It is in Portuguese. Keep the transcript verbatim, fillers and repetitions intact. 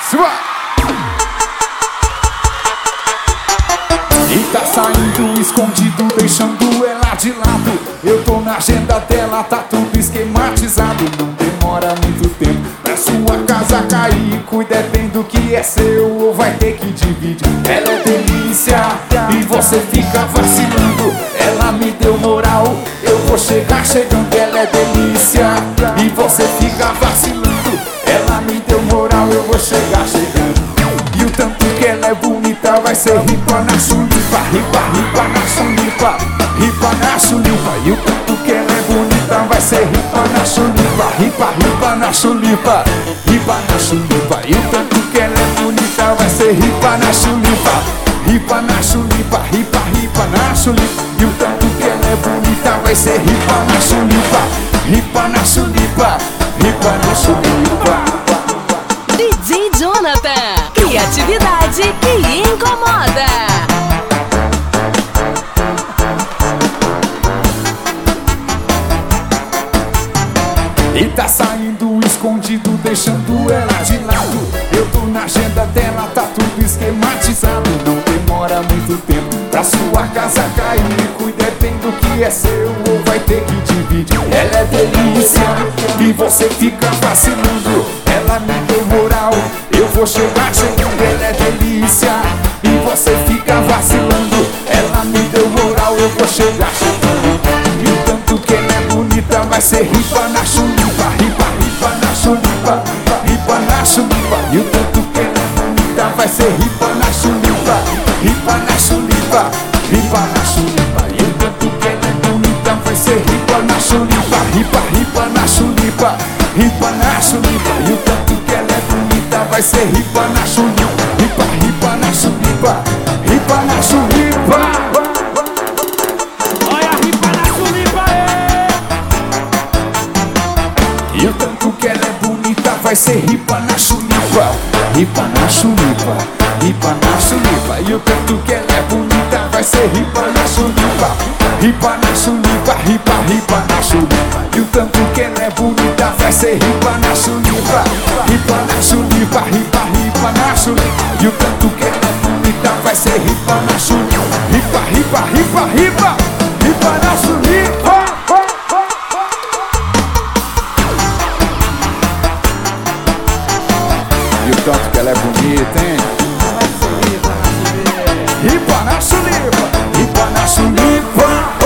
Suba! E tá saindo escondido, deixando ela de lado. Eu tô na agenda dela, tá tudo esquematizado. Não demora muito tempo pra sua casa cair. Cuida bem do que é seu ou vai ter que dividir. Ela é delícia e você fica vacilando. Ela me deu moral, eu vou chegar chegando. Ela é delícia e você fica vacilando. Ela me deu moral, eu vou chegar chegando. E o tanto que ela é bonita vai ser ripa na chulipa, ripa, ripa na chulipa, ripa na chulipa. E o tanto que ela é bonita vai ser ripa na chulipa, ripa, ripa na chulipa, ripa na chulipa. E o tanto que ela é bonita vai ser ripa na chulipa, ripa na chulipa, ripa, ripa na chulipa. E o tanto que ela é bonita vai ser ripa na chulipa, ripa na chulipa, ripa na chulipa. D J Jonathan, criatividade que incomoda. E tá saindo escondido, deixando ela de lado. Eu tô na agenda dela, tá tudo esquematizado. Não demora muito tempo pra sua casa cair. Cuida bem do que é seu ou vai ter que dividir. Ela é delícia e você fica vacilando. Ela me deu moral, eu vou chegar chegando. Ela é delícia e você fica vacilando. Ela me deu moral, eu vou chegar chegando. E o tanto que ela é bonita vai ser ripa na chulipa, ripa, ripa na chulipa, ripa na chulipa. E o tanto que ela é bonita vai ser ripa na chulipa, ripa na chulipa, ripa na chulipa. E o tanto que ela é bonita vai ser ripa na chulipa, ripa, ripa na chulipa, ripa na chulipa. E o tanto que ela é bonita vai ser ripa na chulipa, ripa, ripa na chulipa, ripa na chulipa. E o tanto que ela é bonita vai ser ripa na chulipa, ripa na chulipa, ripa na chulipa. E o tanto que ela é bonita vai ser ripa na chulipa, ripa na chulipa, ripa, ripa na chulipa. E o tanto que ela é bonita vai ser ripa na chulipa, ripa na chulipa, ripa, ripa na chulipa. E o tanto que ela é bonita vai ser ripa na chulipa, ripa, ripa, ripa, ripa, ripa na chulipa. E o tanto que ela é bonita, hein? Ripa na chulipa, ripa na chulipa.